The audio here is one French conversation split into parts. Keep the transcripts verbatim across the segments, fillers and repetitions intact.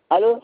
Allô?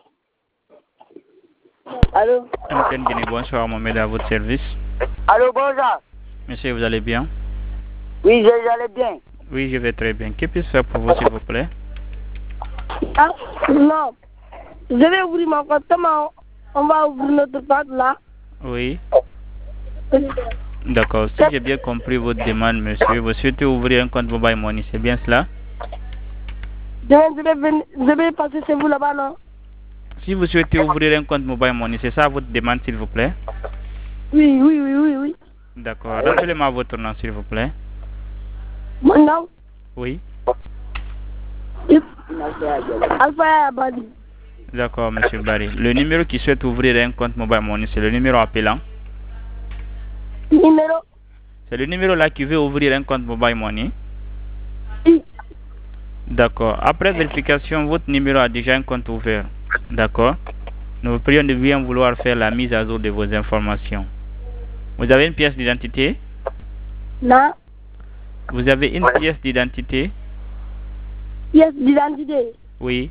Allô? M T N Guinée, bonsoir, Mohamed, à votre service. Allô, bonjour. Monsieur, vous allez bien? Oui, j'allais bien. Oui, je vais très bien. Que puis-je faire pour vous, s'il vous plaît? Ah, non. Je vais ouvrir mon compte. Comment on va ouvrir notre compte là? Oui. D'accord. Si j'ai bien compris votre demande, monsieur, vous souhaitez ouvrir un compte Mobile Money, c'est bien cela? Je vais, je vais, venir, je vais passer chez vous là-bas, non? Si vous souhaitez ouvrir un compte Mobile Money, c'est ça votre demande, s'il vous plaît? Oui, oui, oui, oui, oui. D'accord. Rappelez-moi votre nom, s'il vous plaît. Mon nom? Oui. Alpha Abadi. D'accord, monsieur Barry. Le numéro qui souhaite ouvrir un compte Mobile Money, c'est le numéro appelant? Numéro? C'est le numéro là qui veut ouvrir un compte Mobile Money? Oui. D'accord. Après vérification, votre numéro a déjà un compte ouvert. D'accord. Nous vous prions de bien vouloir faire la mise à jour de vos informations. Vous avez une pièce d'identité? Non. Vous avez une pièce d'identité? Pièce d'identité? Oui.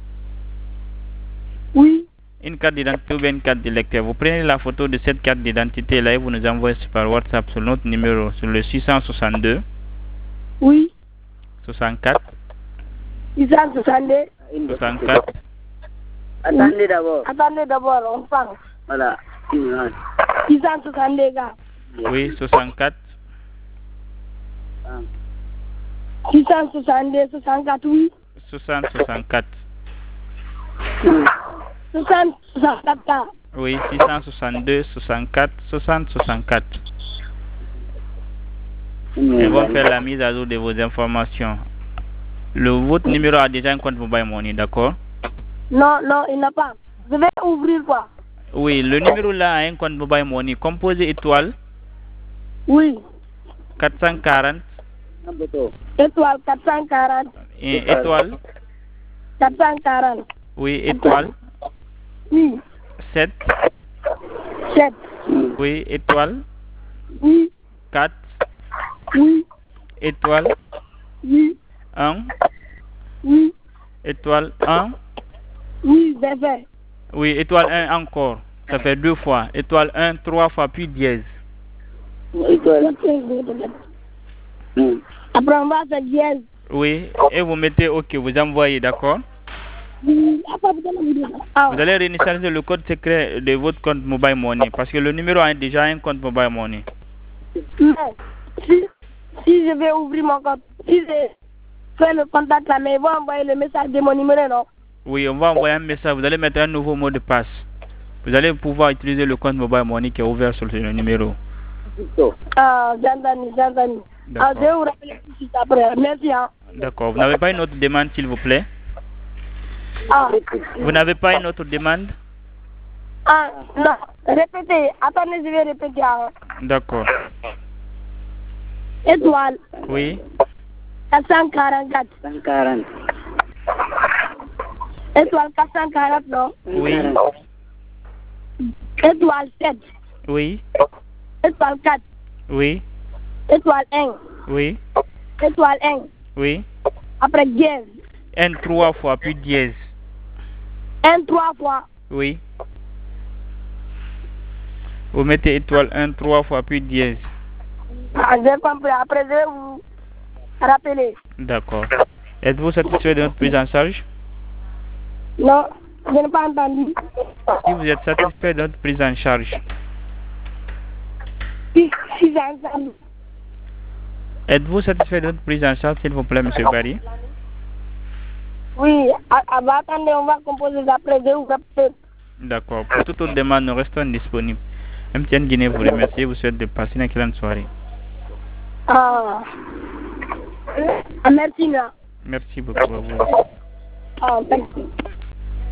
Oui. Une carte d'identité ou bien une carte d'électeur. Vous prenez la photo de cette carte d'identité là et vous nous envoyez par WhatsApp sur notre numéro, sur le six cent soixante-deux. Oui. soixante-quatre. six cent soixante-deux. soixante-quatre. Attendez d'abord. Attendez d'abord, on parle. Voilà. six cent soixante-deux, gars. Oui, soixante-quatre. six cent soixante-deux, soixante-quatre, oui. soixante, soixante-quatre. soixante, soixante-quatre. Oui, six cent soixante-deux, soixante-quatre, soixante, soixante-quatre. Ils vont faire la mise à jour de vos informations. Le, votre numéro a déjà un compte Mobile Money, d'accord? Non, non, il n'a pas. Je vais ouvrir quoi? Oui, le numéro là a un compte Mobile Money. Composé étoile. Oui. quatre cent quarante. Étoile quatre cent quarante. Et étoile. quatre cent quarante. Oui, étoile. Oui. sept. sept. Oui, étoile. Oui. quatre. Oui. Étoile. Oui. un. Oui. Étoile un. Oui, c'est fait. Oui, étoile un encore. Ça fait deux fois. Étoile un, trois fois, puis dièse. Après, on va faire dièse. Oui, et vous mettez OK, vous envoyez, d'accord? Vous Vous allez réinitialiser le code secret de votre compte Mobile Money parce que le numéro a déjà un compte Mobile Money. Si, si je vais ouvrir mon compte, si je fais le contact là, mais ils vont envoyer le message de mon numéro, non? Oui, on va envoyer un message. Vous allez mettre un nouveau mot de passe. Vous allez pouvoir utiliser le compte Mobile Money qui est ouvert sur le numéro. Ah, j'ai entendu, j'ai entendu. Ah, je vais vous rappeler tout de suite après. Merci, hein. D'accord. Vous n'avez pas une autre demande, s'il vous plaît? Ah. Vous n'avez pas une autre demande? Ah, non. Répétez. Attendez, je vais répéter. Hein. D'accord. Étoile. Oui. quatre cent quarante-quatre. quatre cent quarante. Étoile quatre cent quarante, non? Oui. Étoile sept. Oui. Étoile quatre. Oui. Étoile un. Oui. Étoile un. Oui. Après dièse. Un trois fois, puis dièse. un trois fois. Oui. Vous mettez étoile un trois fois, puis dièse. Ah, j'ai compris. Après, je vais vous rappeler. D'accord. Êtes-vous satisfait de notre prise en charge? Non, je n'ai pas entendu. Si vous êtes satisfait de notre prise en charge. Si, si j'ai entendu. Êtes-vous satisfait de notre prise en charge, s'il vous plaît, monsieur Barry? Oui, attendez, on va composer après, je vous rappelle. D'accord. Pour toute autre demande, nous restons disponibles. M T N Guinée vous remercie et vous souhaite de passer une excellente soirée. Ah, merci, là. Merci beaucoup à vous. Ah, merci.